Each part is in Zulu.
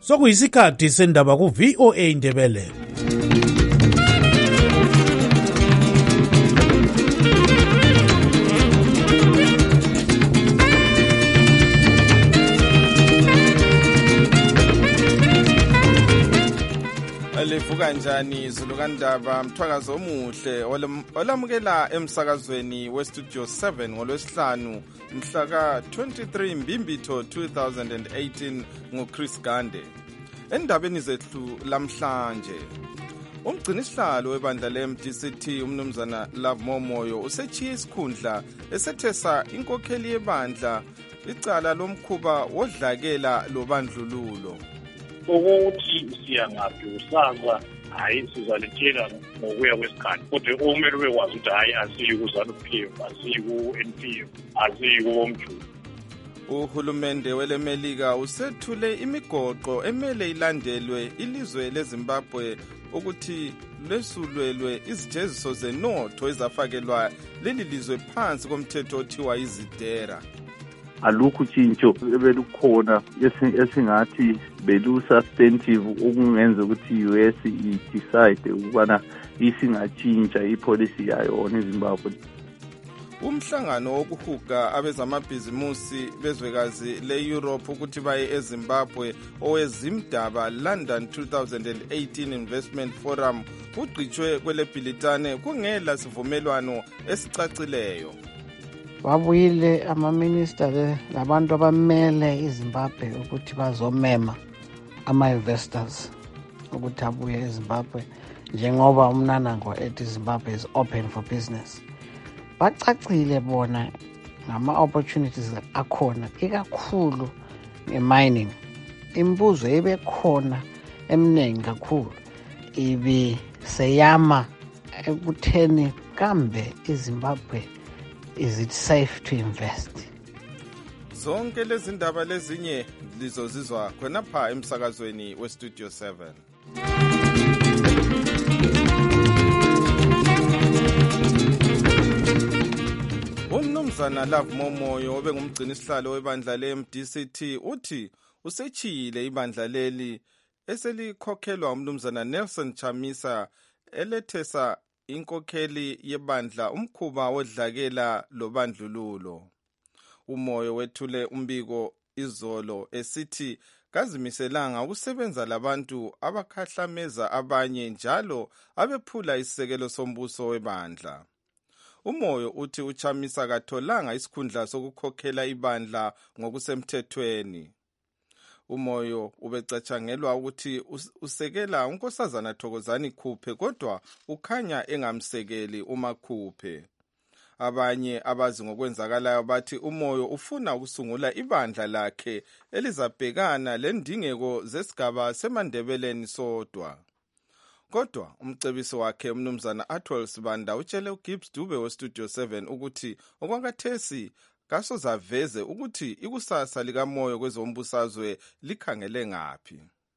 Sokuyisikhathi sendaba ku VOA Indebele. Livuka njani izulu kandaba mthwakazo omuhle olamukela emsakazweni westudio 7 ngolwesihlanu mhlaka 23 Mbimbitho 2018 nguChris Gande. Endabeni zethu lamhlanje umgcinisihlalo webandla leMDCT umnumzana Love Momoyo usechiye isikhundla esethesa inkokheli yebandla icala lomkhuba wodlakela lobandlululo. Ukuthi siyangaphi usaza hayi sizalitshela ngokuya kwesikhathi kodwa okumele bekwazi ukuthi hayi asiyi ku-ZANU-PF asiyi ku-NPF asiyi kuBomjulu. Uhulumende welemelika usethule imigoqo emele ilandelwe ilizwe leZimbabwe ukuthi lesulelwe izijeziso zenotho ezafakelwa leli lizwe phansi komthetho othiwa izidera. Alukho utshintsho ebelukhona esingathi belu-substantive okungenza ukuthi i-US i-decide ukubana isingatshintsha ipolicy yayo on eZimbabwe. Umhlangano wokuhuga abezamabhizimusi bezwekazi le-Europe ukuthi baye eZimbabwe owezimdaba London 2018 Investment Forum ugqitshwe kweleBhilitane kungela sivumelwano esicacileyo. Babuyile ama-minister labantu abamele iZimbabwe ukuthi bazomema ama-investors ukuthi abuye eZimbabwe njengoba umnanango ethi Zimbabwe is open for business. Bacacile bona ngama-opportunities akhona ikakhulu nge-mining. Imibuzo ebekhona eminingi kakhulu ibiseyama ekutheni kambe iZimbabwe is it safe to invest? Zonke lezi ndaba lezinye lizozizwa khonapha emsakazweni westudio 7. Umnumzana Love Momoyo obengumgcinisihlalo webandla leMDCT uthi usechiyile ibandla leli eselikhokhelwa umnumzana Nelson Chamisa elethesa inkokheli yebandla umkhuba wodlakela lobandlululo. Umoyo wethule umbiko izolo esithi kazimiselanga ukusebenza labantu abakhahlameza abanye njalo abephula isisekelo sombuso webandla. Umoyo uthi uChamisa katholanga isikhundla sokukhokhela ibandla ngokusemthethweni. Umoyo ubecatshangelwa ukuthi usekela unkosazana Thokozani Khuphe kodwa ukhanya engamsekeli uMakhuphe. Abanye abazi ngokwenzakalayo bathi Umoyo ufuna ukusungula ibandla lakhe elizabhekana lendingeko zesigaba seMandebeleni sodwa. Kodwa umcebisi wakhe umnumzana Atwell Sibanda utshele uGibbs Dube westudio 7 ukuthi okwakathesi kasozaveze ukuthi ikusasa likaMoyo kwezombusazwe likhangele ngaphi.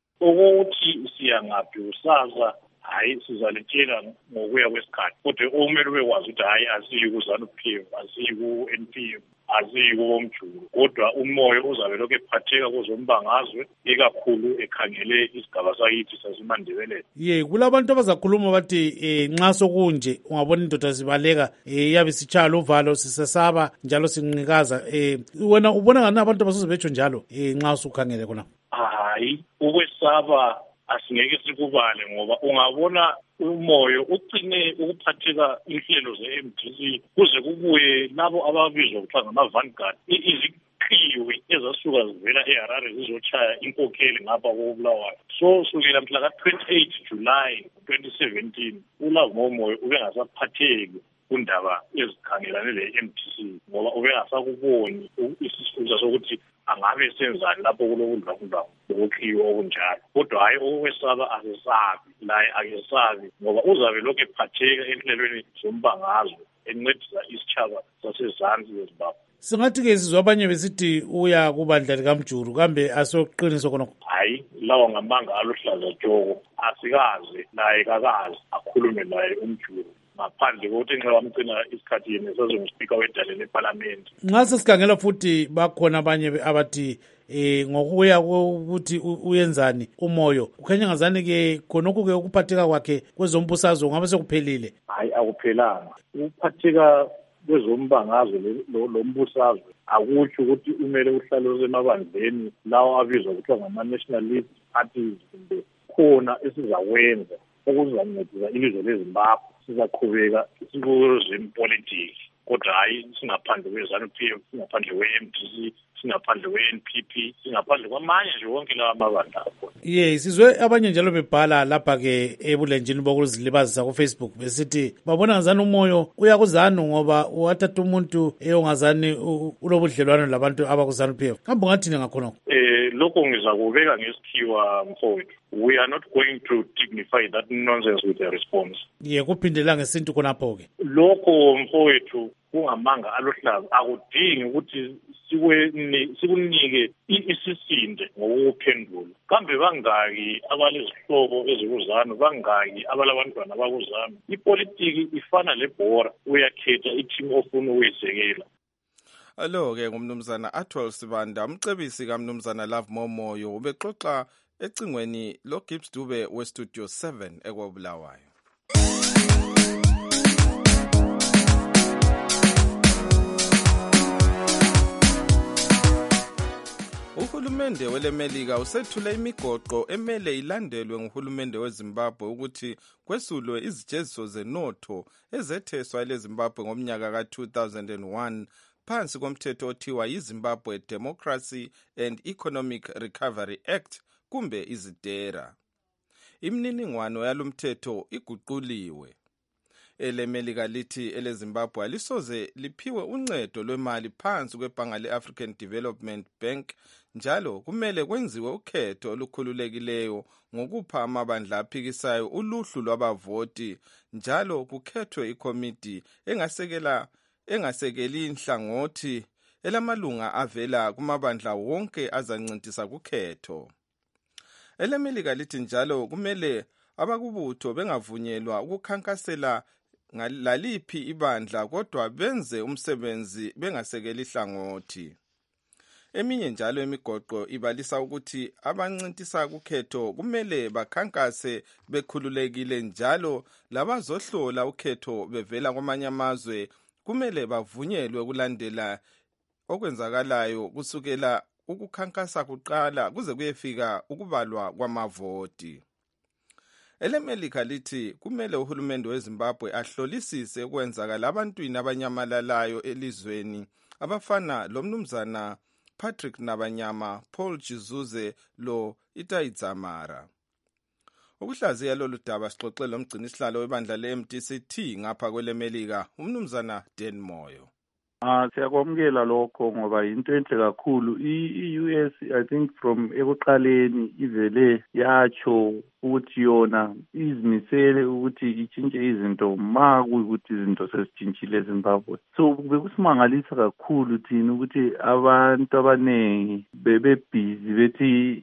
Ukuthi siyangaphi usaza hayi sizalitshela ngokuya kwesikhathi kodwa okumele bekwazi ukuthi hayi asiyi ku-ZANU-PF asiyi ku-NPF asiyi kuBomjulu kodwa uMoyo uzabe lokhu ephatheka kuzombangazwe ikakhulu ekhangele isigaba sakithi saseMandebeleni. Kulabantu abazakhuluma bathi nxa sokunje ungabona indoda zibaleka yabe sitshaya uvalo sisesaba njalo sinqikaza wena ubona ngani abantu abasoze betsho njalo nxa usukhangele khona? Hayi ukwesaba asingeke sikubale ngoba ungabona uMoyo ucine ukuphatheka inhlelo ze-MDC kuze kubuye labo ababizwa kuthiwa ngama-vanguard iziqhiwi ezasuka zivela eHarare zizochaya inkokheli ngapha koBulawayo. So sukela mhla ka-28 July 2017 uLove Momoyo ubengasaphatheki kundaba ezikhangelane le-MDC ngoba ubengasakuboni isisusa sokuthi angabe senzani lapho kulokudlakudlako lokukhiwa okunjalo. Kodwa hayi okwesaba asesabi naye akesabi ngoba uzabe lokhu ephatheka enhlelweni zombangazwe encedisa isitshaba sasezansi leZimbabwe. Singathi-ke sizwa abanye besithi uya kubandla likaMjulu kambe asoqiniso khonokho? Hayi lawa ngamanga aluhlaza tshoko asikaze naye kakazi akhulume naye uMjulu ngaphandle kokuthi nxa bamgcina isikhathi yena sezonguSpeaker wedalela eParliament. Nxa sesikhangela futhi bakhona abanye abathi ngokuya ukuthi uyenzani umoyo kukhanya ngazani-ke khonokhu-ke ukuphatheka kwakhe kwezombusazwe ngabe sekuphelile. Hayi, akuphelanga. Ukuphatheka kwezombangazwe lombusazwe akutsho ukuthi umele uhlale usemabandleni lawo abizwa kuthiwa ngama-nationalist parties. Kumbe khona esizakwenza okuzancedisa ilizwe leZimbabwe. Sizaqhubeka sikuzempolitiki kodwa hayi singaphandle kwe-ZANU-PF, singaphandle kwe-MDC, singaphandle kwe-NPP, singaphandle kwamanye nje wonke lawa amabandla akhona. Sizwe abanye njalo bebhala lapha-ke ebulenjini bokuzilibazisa ku-Facebook besithi babona ngazani umoyo uya ku-ZANU ngoba wathatha umuntu ongazani ulobudlelwano labantu abaku-ZANU-PF. Kambe ungathini ngakhonokho? Lokho ngizakubeka ngesikhiwa mfowethu. We are not going to dignify that nonsense with a response. Kuphindela ngesintu khonapho-ke. Lokho mfowethu kungamanga aluhlaza akudingi ukuthi sikunike isisinde ngokuphendula. Kambe bangaki abalezihlobo ezikuzanu, bangaki abalabantwana bakuzanu. Ipolitiki ifana lebhora, uyakhetha ithimu ofuna ukuyisekela. Alo-ke ngumnumzana Atwell Sibanda, umcebisi kamnumzana Love Momoyo, ubexoxa ecingweni loGibbs Dube weStudio 7 ekwabulawayo. Uhulumende welemelika usethule imigoqo emele ilandelwe nguhulumende weZimbabwe ukuthi kwesulwe izijeziso zenotho ezetheswa eleZimbabwe ngomnyaka ka-2001 phansi komthetho othiwa yiZimbabwe Democracy and Economic Recovery Act kumbe izidera. Imininingwano yalomthetho iguquliwe. Elemelika lithi eleZimbabwe alisoze liphiwe uncedo lwemali phansi kwebhanga le-African Development Bank, njalo kumele kwenziwe ukhetho olukhululekileyo ngokupha amabandla aphikisayo uluhlu lwabavoti, njalo kukhethwe ikomiti engasekeli inhlangothi elamalunga avela kumabandla wonke azancintisa kukhetho. Elemelika lithi njalo kumele abakubutho bengavunyelwa ukukhankasela laliphi ibandla kodwa benze umsebenzi bengasekeli ihlangothi. Eminye njalo imigoqo ibalisa ukuthi abancintisa kukhetho kumele bakhankase bekhululekile, njalo labazohlola ukhetho bevela kwamanye amazwe kumele bavunyelwe ukulandela okwenzakalayo kusukela ukukhankasa kuqala kuze kuyefika ukubalwa kwamavoti. Elemelika lithi kumele uhulumende weZimbabwe ahlolisise ukwenzakala abantwini abanyamalalayo elizweni abafana lomnumzana Patrick Nabanyama, Paul Jizuze lo Itai Dzamara. Ukuhlaziya lolu daba sixoxele lomgcinisihlalo webandla le-MDCT ngapha kwelemelika umnumzana Dan Moyo. Siyakwamukela lokho ngoba into enhle kakhulu. I-US I think from ekuqaleni ivele yatsho ukuthi yona izimisele ukuthi itshintshe izinto ukuthi izinto sezitshintshile eZimbabwe. So bekusimangalisa kakhulu thina ukuthi abantu abaningi bebebhizi bethi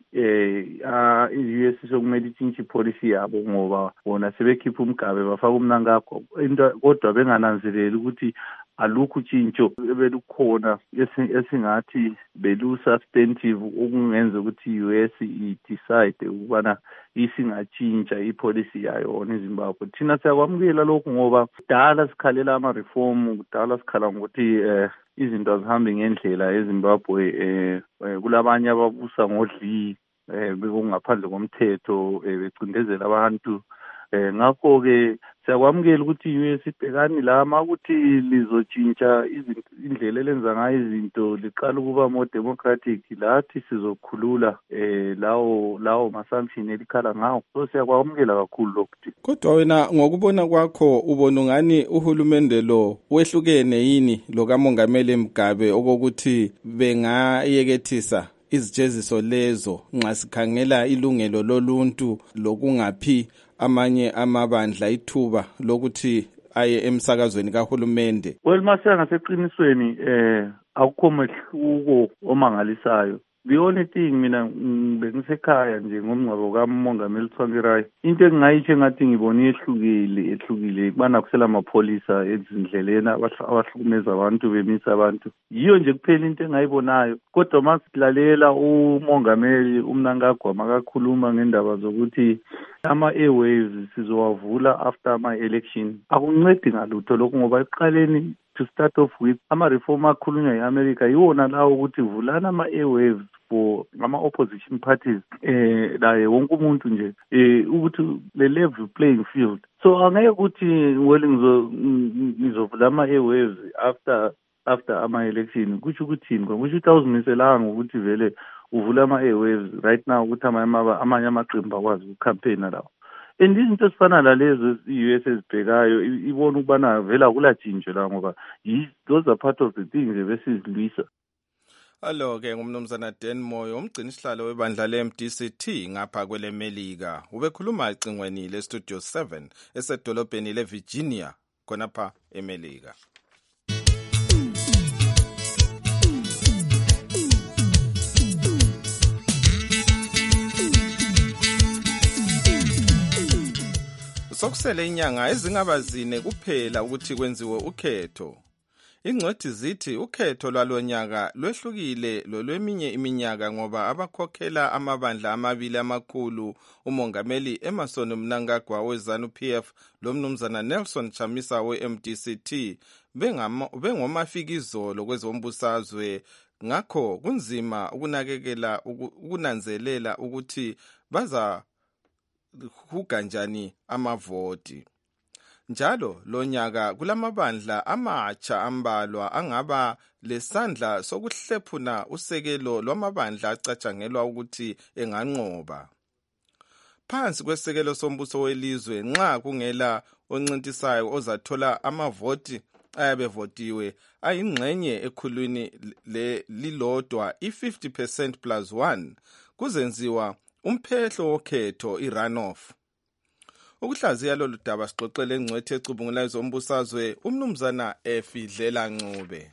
i-US sokumele itshintshe ipolicy yabo ngoba bona sebekhipha umgabe bafaka umnankakho, kodwa bengananzeleli ukuthi alukho utshintsho belukhona esingathi belu-substantive okungenza ukuthi i-US i-decide ukubana isingatshintsha ipolicy yayo eZimbabwe. Thina siyakwamukela lokhu ngoba kudala sikhalela ama-reform, kudala sikhala ngokuthi izinto azihambi ngendlela eZimbabwe. Kulabanye ababusa ngodli bekungaphandle komthetho becindezela abantu. Ngakho-ke siyakwamukela ukuthi i-US ibhekani lama ukuthi lizotshintsha indlela elenza ngayo izinto liqala ukuba more democratic, lathi sizokhulula lawo ma-sanction elikhala ngawo. So siyakwamukela kakhulu lokhu. Kodwa wena ngokubona kwakho ubona ungani uhulumende lo wehlukene yini lo kamongameli Mugabe okokuthi bengayekethisa izijeziso lezo nxa sikhangela ilungelo loluntu lokungaphi amanye amabandla ithuba lokuthi aye emsakazweni kahulumende? Well, masiya ngaseqinisweni akukho mehluko omangalisayo. The only thing mina bengisekhaya nje ngomngcwabo kaMongameli Tsvangirai into engingayitsho ngathi ngibona ehlukile kubana kusela amapholisa ezindleleni abahlukumeza abantu bemisa abantu yiyo nje kuphela into engayibonayo kodwa masilalela uMongameli uMnangagwa makakhuluma ngendaba zokuthi ama-airwaves sizowavula after ama-election akuncedi ngalutho lokho ngoba ekuqaleni to start off with ama-reform akhulunywa yi-America yiwona lawo ukuthi vulana ama-airwaves for ama-opposition parties naye wonke umuntu nje ukuthi le-level playing field so angeke ukuthi ngizovula ama-airwaves after ama-election kusho ukuthini kusho ukuthi awuzimiselanga ukuthi vele uvula ama-airwaves right now ukuthi amanye amaqembu akwazi ukukhampeyina lawo and izinto ezifana nalezo i-US ezibhekayo ibona ukubana vele akulatshintsho la ngoba those are part of the things ebesizilwisa. Alo-ke ngumnumzana Dan Moyo umgcini sihlalo webandla le-MDCT ngapha kwele Melika ubekhuluma ecingweni le-Studio 7 esedolobheni le-Virginia khonapha eMelika. Sokusele inyanga ezingaba zine kuphela ukuthi kwenziwe ukhetho. Ingcwethi zithi ukhetho lwalonyaka lwehlukile lolweminye iminyaka ngoba abakhokhela amabandla amabili amakhulu uMongameli Emmerson Mnangagwa we-ZANU-PF lomnumzana Nelson Chamisa we-MDCT bengomafikizolo kwezombusazwe ngakho kunzima ukunanzelela ukuthi baza kanjani amavoti. Njalo lonyaka kulamabandla amatsha ambalwa angaba lesandla sokuhlephuna usekelo lwamabandla acatshangelwa ukuthi enganqoba. Phansi kwesekelo sombuso welizwe nxa kungela oncintisayo ozathola amavoti ayabevotiwe ayingxenye ekhulwini lilodwa i-50% plus 1 kuzenziwa umphehlo wokhetho i-runoff. Ukuhlaziya lolu daba sixoxele engcwethi ecubungulayo zombusazwe umnumzana Efidlela Ncube.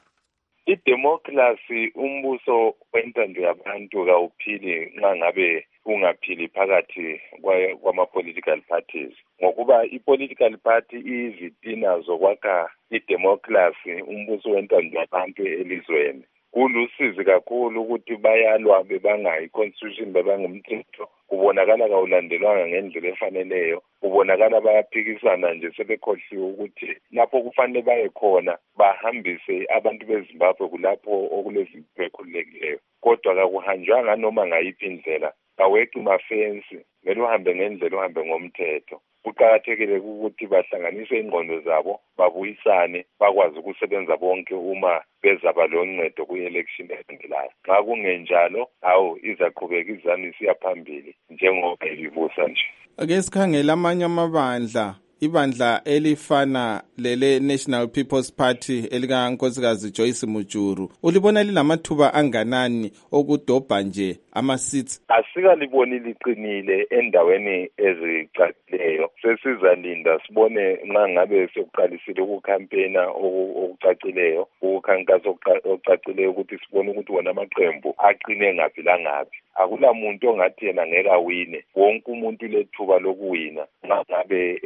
Idemocracy umbuso wentando yabantu kawuphili nxa ngabe ungaphili phakathi kwama-political parties ngokuba i-political party izitina zokwakha idemocracy umbuso wentando yabantu elizweni. Kulusizi kakhulu ukuthi bayalwa bebanga i-constitution bebanga umthetho kubonakala kawulandelwanga ngendlela efaneleyo kubonakala bayaphikisana nje sebekhohliwe ukuthi lapho kufanele baye khona bahambise abantu beZimbabwe kulapho okulezinto ekhululekileyo kodwa kakuhanjwanga noma ngayiphi indlela kaweqi mafensi kumele uhambe ngendlela uhambe ngomthetho. Kuqakathekile ukuthi bahlanganise ingqondo zabo babuyisane bakwazi ukusebenza bonke uma bezaba loncedo kwi-election elandelayo. Xa kungenjalo izaqhubeka izami isiya phambili njengoba ilibusa nje. Ake sikhangela amanye amabandla ibandla elifana lele National People's Party elikaNkosikazi Joyce Mujuru ulibona lilamathuba anganani okudobha nje ama-seats? Asikaliboni liqinile endaweni ezicacileyo. Sesizalinda sibone nxa ngabe sekuqalisile ukukhampena okucacileyo ukukhankasa okucacileyo ukuthi sibone ukuthi wona amaqembu aqine ngaphi langaphi. Akula muntu ongathi yena ngeke awine. Wonke umuntu lethuba lokuwina nxa ngabe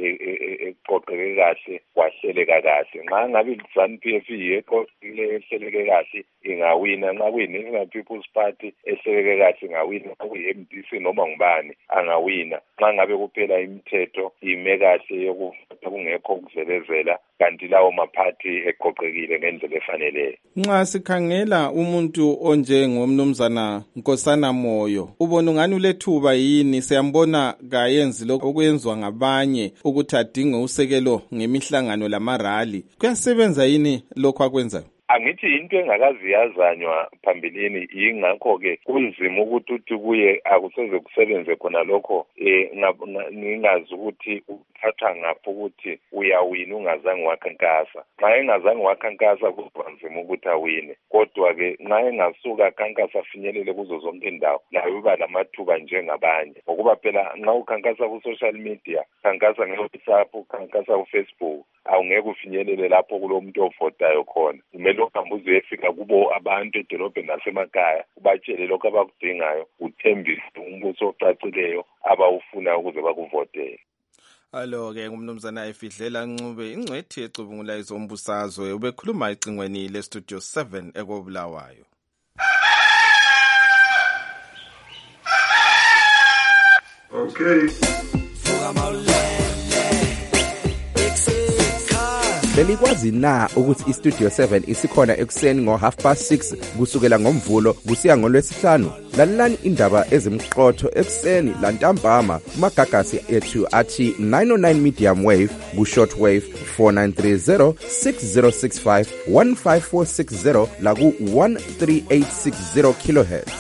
eqoqeke kahle wahleleka kahle. Nxa ngabe i-ZANU-PF eqoqekile ehleleke kahle ingawina. Nxa kuyi-National People's Party ehleleke kahle ingawina. Kuyi-MDC noma ngubani angawina. Nxa ngabe kuphela imithetho ime kahle yokuvota kungekho ukuzelezela kanti lawo maphathi eqoqekile ngendlela efaneleyo. Nxa sikhangela umuntu onjengomnumzana Nkosana Moyo ubona ngani ulethuba yini siyambona kayenzi lokho okuyenzwa ngabanye ukuthi adinge usekelo ngemihlangano lamarali kuyasebenza yini lokho akwenzayo? Angithi into engakazi yazanywa phambilini ingakho ke kunzima ukuthi kuye akuseze kusebenze khona lokho ngingazi ukuthi uthatha ngapho ukuthi uyawina ungazange wakhankasa. Xa engazange wakhankasa kubanzima ukuthi awine kodwa ke nxa engasuka khankasa afinyelele kuzo zonke indawo layo uba lamathuba njengabanye ngokuba phela nxa ukhankasa ku social media khankasa nge-WhatsApp khankasa ku Facebook awungeke ufinyelele lapho kulomuntu ovotayo khona. Kumele uhambe uyefika kubo abantu edolobheni nasemakhaya ubatshele lokho abakudingayo, uthembise umbuso ocacileyo abawufuna ukuze bakuvotele. Alo-ke ngumnumzana Efidlela Ncube, ingcwethi ecubungula izombusazwe, ubekhuluma ecingweni leStudio 7 ekobulawayo. Okay. Belikwazi na ukuthi iStudio 7 isikhona ekuseni ngo6:30 kusukela ngoMvulo kusiya ngoLwesihlanu? Lalelani indaba ezimqotho ekuseni lantambama kumagagasi ethu athi 909 medium wave ku-short wave 4930 6065 15460 la ku-13860 kilohertz.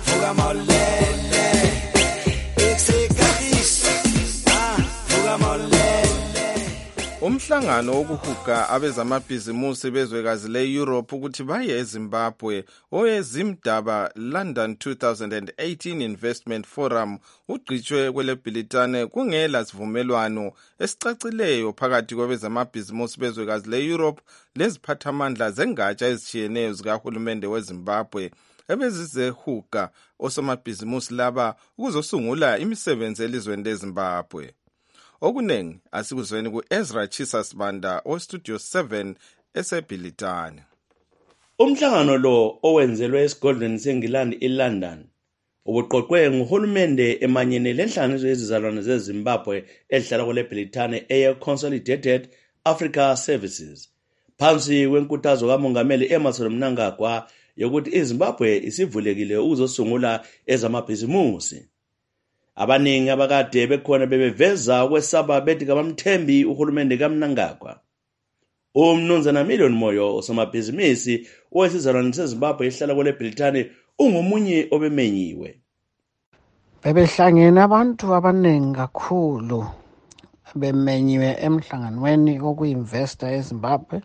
Umhlangano wokuhuga abezamabhizimusi bezwekazi le-Europe ukuthi baye eZimbabwe owezimdaba London 2018 Investment Forum ugqitshwe kweleBhilitane kungela sivumelwano esicacileyo phakathi kwabezamabhizimusi bezwekazi le-Europe leziphathamandla zengatsha ezitshiyeneyo zikahulumende weZimbabwe ebezizehuga osomabhizimusi laba ukuzosungula imisebenzi elizweni leZimbabwe. Okunengi asikuzweni ku-Ezra Chisasbanda oStudio 7 eseBhilitane. Umhlangano lo owenzelwe esigodlweni seNgilandi eLondon ubuqoqwe nguhulumende emanyene lenhlanganiso yezizalwane zeZimbabwe ehlala kweleBhilitane eye-Consolidated Africa Services phansi kwenkuthazo kamongameli Emmerson Mnangagwa yokuthi iZimbabwe isivulekile ukuzosungula ezamabhizimusi. Abaningi abakade bekhona bebeveza ukwesaba bethi kabamthembi uhulumende kaMnangagwa. Umnumzana Million Moyo osomabhizinisi owesizalwane seZimbabwe ehlala kweleBhilitane ungomunye obemenyiwe. Bebehlangene abantu abaningi kakhulu bemenyiwe emhlanganweni wokuinvesta eZimbabwe.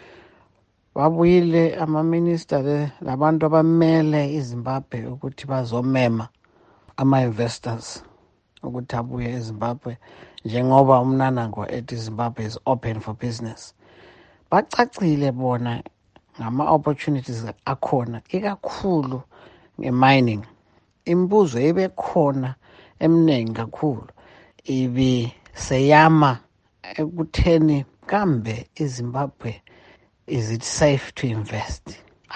Babuyile ama-minister labantu abamele iZimbabwe ukuthi bazomema ama-investors ukuthi abuye eZimbabwe njengoba uMnangagwa ethi Zimbabwe is open for business. Bacacile bona ngama-opportunities akhona ikakhulu nge-mining. Imibuzo ibe khona eminingi kakhulu. Ibi seyama ekutheni kambe iZimbabwe is it safe to invest?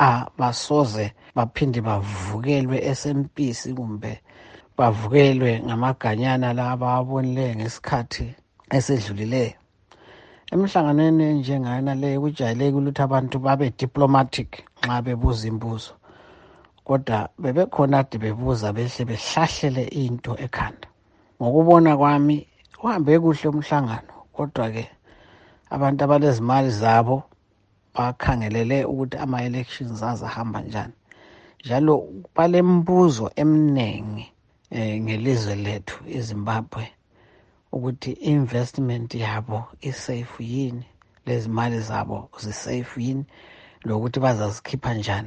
Basoze baphinde bavukelwe SMPC kumbe bavukelwe ngamaganyana laba abonile ngesikhathi esedlulileyo. Emhlanganweni njengana le kujayeleke ukuthi abantu babe diplomatic nxa bebuza imbuzo. Kodwa bebekhona ade bebuza behle behlahlele into ekhanda. Ngokubona kwami uhambe kuhle umhlangano, kodwa ke abantu abalezimali zabo bakhangelele ukuthi ama-elections azahamba njani. Njalo balembuzo eminingi ngelizwe lethu iZimbabwe ukuthi investment yabo isafe yini, lezimali zabo zisafe yini, lokuthi bazazikhipha njani.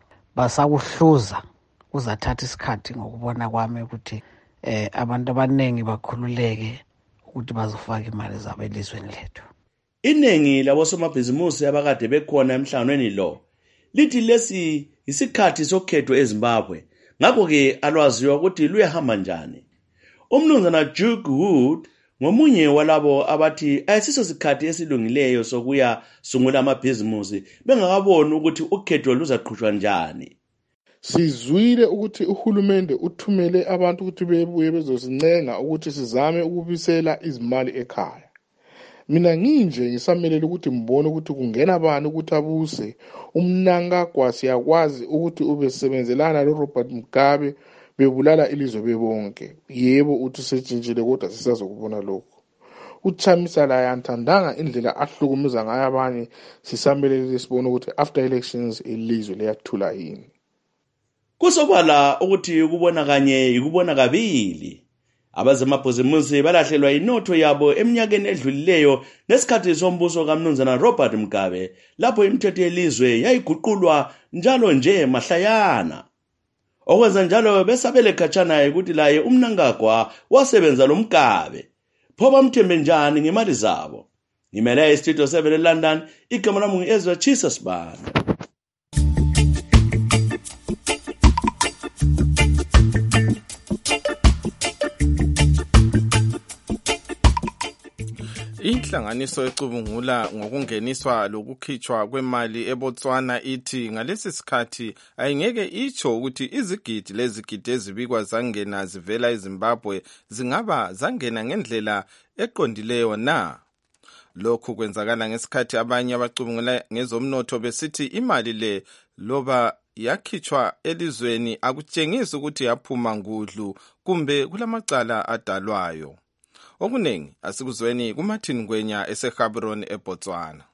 Basakuhluza kuzathatha isikhathi ngokubona kwami ukuthi abantu abaningi bakhululeke ukuthi bazofaka imali zabo elizweni lethu. Iningi labosomabhizimusi abakade bekhona emhlanganweni lo lithi lesi isikhathi sokhetho eZimbabwe, ngakho-ke alwaziwa ukuthi luyahamba njani. Umnumzana Duke Wood ngomunye walabo abathi ayisiso sikhathi esilungileyo sokuya sungula amabhizimusi bengakaboni ukuthi ukhetho luzaqhutshwa njani. Sizwile ukuthi uhulumende uthumele abantu ukuthi bebuye bezosincenga ukuthi sizame ukubisela izimali ekhaya. Mina nginje ngisamelele ukuthi mbone ukuthi kungena bani ukuthi abuse. uMnangagwa siyakwazi ukuthi ubesebenzelana noRobert Mugabe bebulala ilizwe bebonke. Yebo uthi sejintshile kodwa sisazokubona lokho. uChamisa la yantandanga indlela ahlukumeza ngayo abanye. Sisamelele sibone ukuthi after elections ilizwe liyathula yini. Kusobala ukuthi ukubona kanye ikubona kabili. Abazamabhizimusi balahlelwa inotho yabo eminyakeni edlulileyo nesikhathi sombuso kaMnumzana Robert Mugabe lapho imithetho yelizwe yayiguqulwa njalo nje mahlayana. Okwenza njalo besabele khatshana ukuthi laye uMnangagwa wasebenza lo Mugabe. Pho bamthembe njani ngemali zabo? ngimele iStudio 7 eLondon, igama lami ngiEzra Jesus Banda. Inhlanganiso ecubungula ngokungeniswa lokukhitshwa kwemali eBotswana ithi ngalesi sikhathi ayingeke itsho ukuthi izigidi lezigidi ezibikwa zangena zivela eZimbabwe zingaba zangena ngendlela eqondileyo na. Lokhu kwenzakala ngesikhathi abanye abacubungula ngezomnotho besithi imali le loba yakhitshwa elizweni akutshengisi ukuthi yaphuma ngudlu kumbe kulamacala adalwayo. Okunengi asikuzweni kuMartin Ngwenya eseGaborone eBotswana.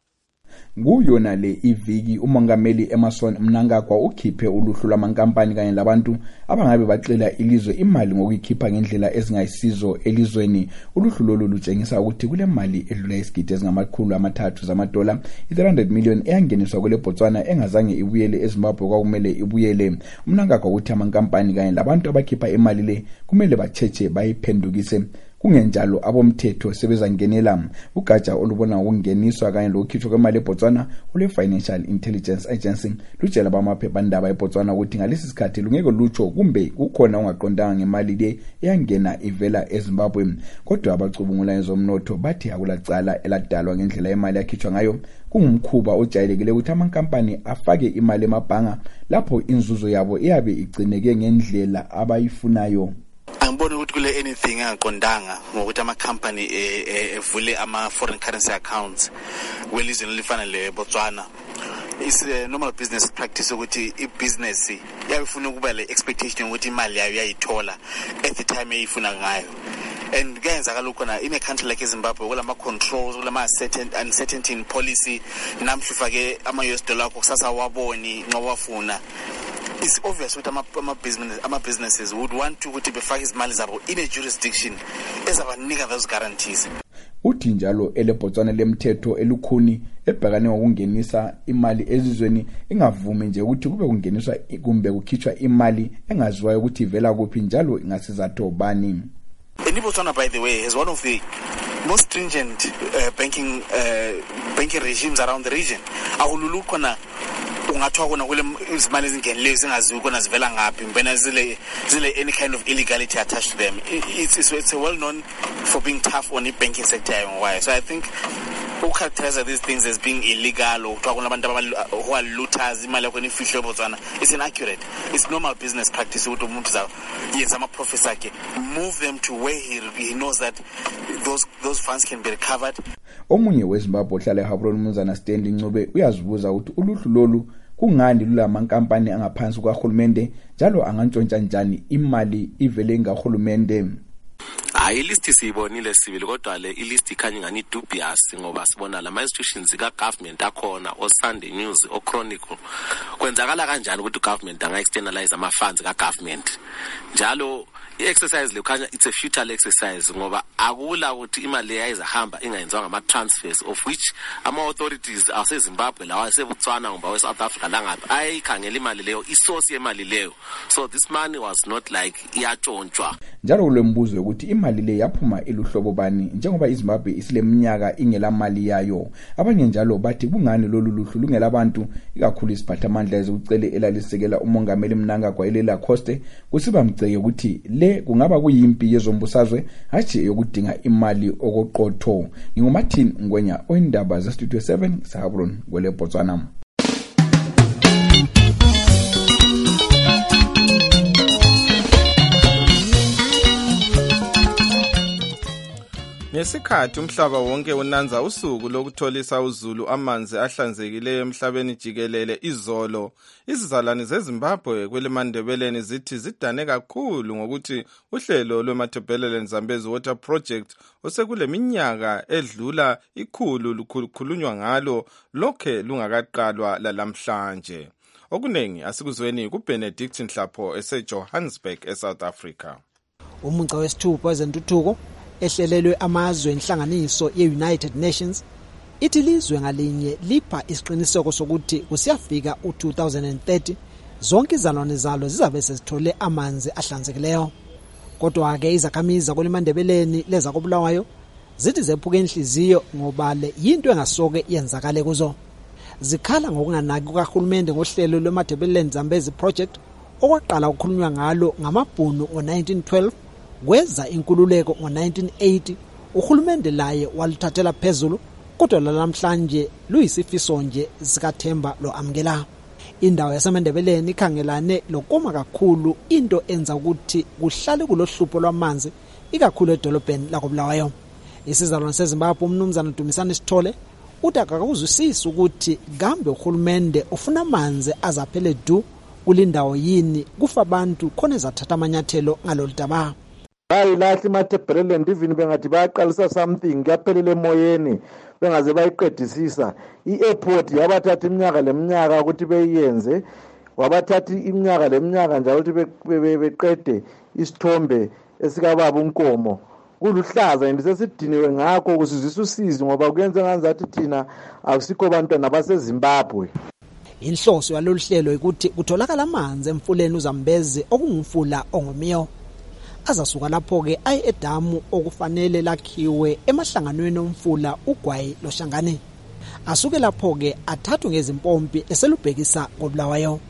Kuyona le iviki umongameli Emmerson Mnangagwa ukhiphe uluhlu lwamankampani kanye labantu abangabe baxela ilizwe imali ngokuyikhipha ngendlela ezingayisizo elizweni. Uluhlu lolu lutshengisa ukuthi kule mali edlula isigidi ezingama-300 zamadola, i-300 million eyangeniswa kule Botswana engazange ibuyele eZimbabwe kwakumele ibuyele. Mnangagwa uthi amankampani kanye labantu abakhipha imali le kumele bacheche bayiphendukise. Kungenjalo abomthetho sebezangenela. Ugatsha olubona ngokungeniswa kanye lokukhitshwa kwemali eBotswana ule Financial Intelligence Agency lutshela bamaphephandaba eBotswana ukuthi ngalesi sikhathi lungeke lutsho kumbe kukhona ongaqondanga ngemali le eyangena ivela eZimbabwe. Kodwa abacubungula ezomnotho bathi akulacala eladalwa ngendlela imali yakhitshwa ngayo. Kungumkhuba ojayelekile ukuthi amankampani afake imali emabhanga lapho inzuzo yabo iyabe igcineke ngendlela abayifunayo. Angiboni ukuthi kule anything angaqondanga ngokuthi ama company evule ama foreign currency accounts kwelizweni lifana le Botswana. It's a normal business practice ukuthi ibusiness iyafuna ukuba le expectation ukuthi imali yayo yayithola at the time eyifuna ngayo. And kuyenzakala lokho in a country like Zimbabwe kulama controls kulama uncertainty in policy namhla ufake ama US dollar akho kusasa waboni ngawafuna. It's obvious that ama businesses would want to ukuthi befake izimali zabo in a jurisdiction ezabanika those guarantees. Uthi njalo eleBotswana lemthetho elukhuni ebhekane ngokungenisa imali ezizweni ingavumi nje ukuthi kube kungeniswa kumbe kukhitshwa imali engaziwayo ukuthi ivela kuphi njalo ingasizatho bani. Botswana, by the way, is one of the most stringent banking regimes around the region. Akululu khona ungathiwa kona kule izimali ezingeneleyo zingaziwi kona zivela ngaphi mbena zile any kind of illegality attached to them. It's well known for being tough on the banking sector. Why? So I think who characterize these things as being illegal or kuthiwa kuna abantu who are looters imali yakho ifihlo eBotswana, it's inaccurate. It's normal business practice ukuthi umuntu yenza ama-profits akhe, move them to where he knows that those funds can be recovered. Omunye weZimbabwe ohlala eGaborone uMnumzana Stanley Ncube uyazibuza ukuthi uluhlu lolu kungani lulamankampani angaphansi kwaHulumende njalo angantshontsha njani imali ivele ngahulumende. Ilist siyibonile sibili kodwa le ilist ikhanya ngani dubious ngoba sibona lama institutions ka government akhona o Sunday News o Chronicle. Kwenzakala kanjani ukuthi government anga externalize ama funds ka government? Njalo i-exercise le khanya it's a futile exercise ngoba akula ukuthi imali yayizahamba ingayenzwa ngama transfers of which ama authorities aseZimbabwe lawa aseBotswana ngoba weSouth Africa langabe ayikhangela imali leyo isource yemali leyo. So this money was not like iyatshontshwa. Njalo kulembuzo ukuthi imali le yaphuma iluhlobo bani njengoba iZimbabwe isileminyaka ingela mali yayo. Abanye njalo bathi kungani lolu luhlu lungela abantu ikakhulu isiphathamandla ezokucele elalisekela umongameli Mnangagwa elela Coste kusiba mceke ukuthi le kungaba kuyimpi yezombusazwe hathi yokudinga imali okoqotho. NginguMartin Ngwenya oyindaba zeStudio 7 eGaborone kwele Botswana. Ngesikhathi umhlaba wonke unanza usuku lokutholisa uZulu amanzi ahlanzekileyo emhlabeni jikelele izolo, izizalwane zeZimbabwe kweleMandebeleni zithi zidane kakhulu ngokuthi uhlelo lweMatabeleland Zambezi Water Project osekule minyaka edlula 100 lukhulunywa ngalo lokhe lungakaqalwa lalamhlanje. Okunengi asikuzweni kuBenedict Nhlapho eseJohannesburg eSouth Africa. Umunca wesithupha wezentuthuko ehlelelwe amazwe enhlanganiso ye-United Nations ithi lizwe ngalinye lipha isiqiniseko sokuthi kusiyafika u-2030 zonke izalwane zalo zizabe sezithole amanzi ahlanzekileyo. Kodwa ke izakhamizi zakoLemandebeleni leza koBulawayo zithi zephuka inhliziyo ngoba le yinto engasoke yenzakale kuzo. Zikhala ngokunganaki kukaHulumende ngohlelo lweMatabeleland Zambezi Project okwaqala ukukhulunywa ngalo ngamabhunu ngo-1912 kweza inkululeko ngo-1980. UHulumende laye waluthathela phezulu kodwa namhlanje luyisifiso nje sikaThemba lo amkela. Indawo yaseMandebeleni ikhangelane lokoma kakhulu into enza ukuthi kuhlale kulohlupho lwamanzi ikakhulu edolobheni lakoBulawayo. Isizalwane seZimbabwe umnumzana Dumisani Sithole uthi akakuzwisisi ukuthi kambe uHulumende ufuna amanzi azaphele du kulindawo yini kufa abantu khona ezathatha amanyathelo ngaloludaba. Bayilahla iMatabeleland even bengathi bayaqalisa something kuyaphelele emoyeni bengaze bayiqedisisa. I-airport yabathatha iminyaka leminyaka ukuthi beyenze, wabathatha iminyaka leminyaka njalo ukuthi beqede isithombe esikababa uNkomo. Kuluhlaza and sesidiniwe ngakho kusizisa usizi ngoba kuyenza ngazathi thina akusikho bantwana baseZimbabwe. Inhloso yalolu hlelo ukuthi kutholakala amanzi emfuleni uZambezi okungumfula ongomiyo. Azasuka lapho ke ayi edamu okufanele lakhiwe emahlanganweni omfula uGwayi loShangane. Asuke lapho ke athathwe ngezimpompi eselubhekisa koBulawayo.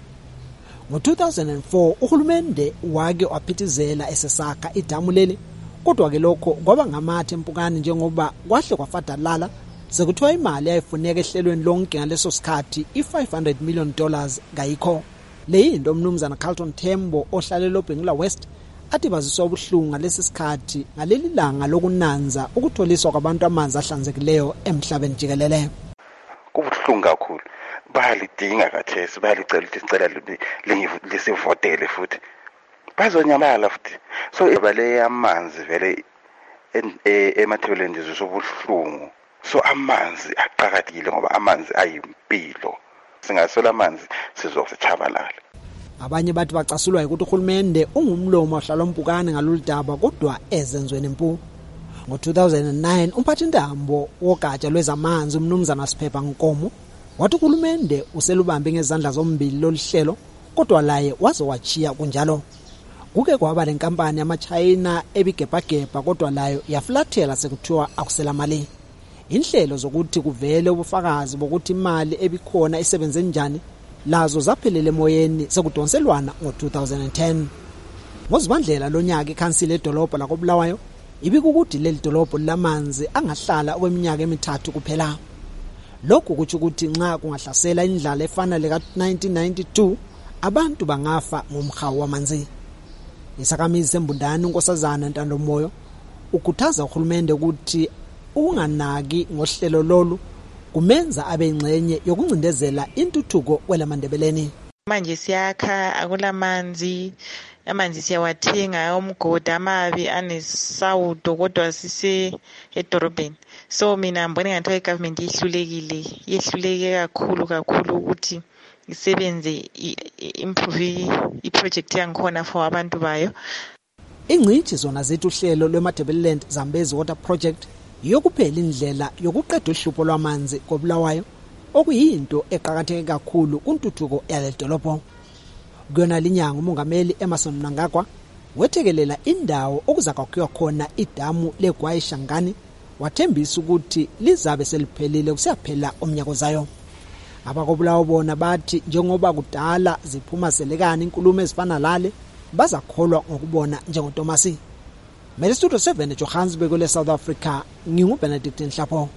Ngo-2004 uHulumende wake waphithizela esesakha idamu leli, kodwa ke lokho kwaba ngamathe empukani njengoba kwahle kwafadalala sekuthiwa imali yayifuneka ehlelweni lonke ngaleso sikhathi i$500 million ngayikho. Le yinto umnumzana Carlton Thembo ohlalela eBhengula West athi baziswa ubuhlungu ngalesi sikhathi ngaleli langa lokunanza ukutholiswa kwabantu amanzi ahlanzekileyo emhlabeni jikelele. Kubuhlungu kakhulu. Bayalidinga kathesi, bayalicela ukuthi sicela lisivotele futhi. Bazonyamala futhi. So ibale amanzi vele eMatabeleland zisobuhlungu. So amanzi aqhakadile ngoba amanzi ayimpilo. Singasola amanzi sizokuchabalala. Abanye bathi bacasulwa ukuthi uHulumende ungumlomo ohlala ompukane ngalolu daba kodwa ezenzweni impu. Ngo-2009 umphathintambo wogatsha lwezamanzi umnumzana Siphepha Nkomo wathi uHulumende uselubambe ngezandla zombili loluhlelo kodwa laye waze wachiya kunjalo. Kuke kwaba lenkampani yamaChina ebigebhagebha kodwa layo yaflathela sekuthiwa akusela mali. Inhlelo zokuthi kuvele ubufakazi bokuthi imali ebikhona isebenze njani lazo zaphelele emoyeni sekudonselwana ngo-2010. Ngozibandlela lonyaka ikhansila edolobha lakoBulawayo ibikukuthi leli dolobho lamanzi angahlala okweminyaka emithathu kuphela. Lokhu kuthi ukuthi nxa kungahlasela indlala efana leka-1992 abantu bangafa ngomhawu wamanzi. Isakhamizi sembundane uNkosazana Ntandomoyo ukhuthaza uHulumende ukuthi unganaki ngohlelo lolu kumenza abe ingxenye yokuncindezela intuthuko kwelaMandebeleni. Manje siyakha akulamanzi, amanzi siyawathenga omgodi amabi anesawudo kodwa sise edorobheni. So mina mbone ngathi igovernment yehluleke kakhulu ukuthi isebenze improve iproject yangikhona for abantu bayo. Ingcitshi zona zethu uhlelo lweMatabeleland Zambezi Water Project yokuphela indlela yokuqeda uhlupho lwamanzi koBulawayo okuyinto eqhakatheke kakhulu kuntuthuko yale dolobho. Kuyona linyanga umongameli Emmerson Mnangagwa wethekelela indawo okuzakwakhiwa khona idamu leGwayi Shangani wathembisa ukuthi lizabe seliphelile kusiyaphela umnyaka ozayo. Abakobulawo bona bathi njengoba kudala ziphuma selekani inkulumo ezifana lale bazakholwa ngokubona njengoThomasi. Mele Studio 7 eJohannesburg le South Africa nginguBenedict Nhlapho.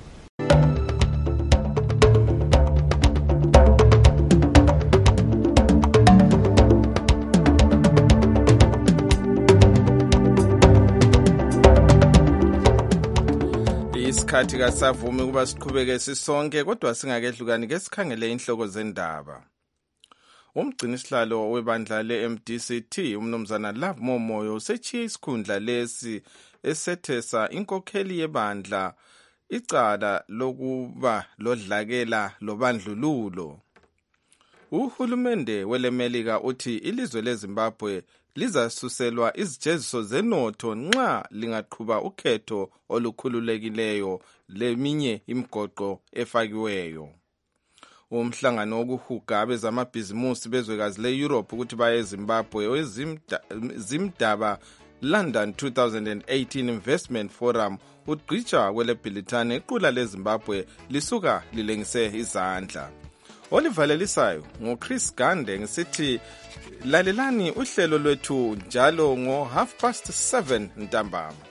Isikhathi kasavumi kuba siqhubeke sisonke kodwa singakehlukani ke sikhangele inhloko zendaba. Umgcinisihlalo webandla le-MDCT umnumzana Love Momoyo usechiye isikhundla lesi esethesa inkokheli yebandla icala lokuba lodlakela lobandlululo. Uhulumende welemelika uthi ilizwe leZimbabwe lizasuselwa izijeziso zenotho nxa lingaqhuba ukhetho olukhululekileyo leminye imigoqo efakiweyo. Umhlangano wokuhuga abezamabhizimusi bezwekazi le-Europe ukuthi baye eZimbabwe wezimdaba London 2018 Investment Forum ugqitsha kweleBhilithani iqula leZimbabwe lisuka lilengise izandla. Olivalelisayo ngoChris Gande ngisithi lalelani uhlelo lwethu njalo ngo 7:30 ntambama.